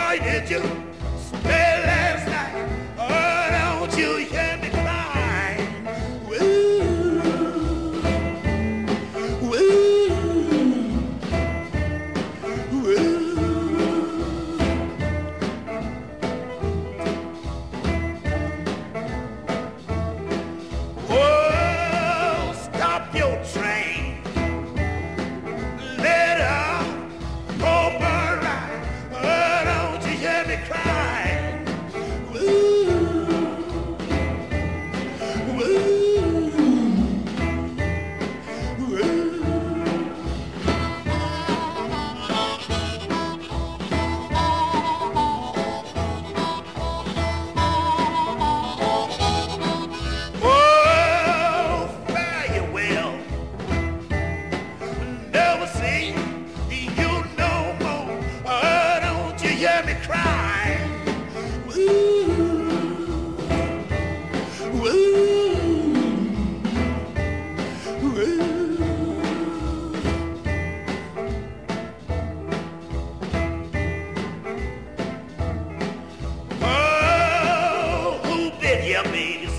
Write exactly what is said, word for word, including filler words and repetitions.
Boy, did you spend last night? Oh, don't you hear me crying? Woo, woo, woo. Oh, stop your train. Let her over right. Oh, don't you hear me crying? Woo, woo, woo. Oh, fare you well. Never see you no more. Oh, don't you hear me crying? Woo, woo, woo. Oh, who bit your baby?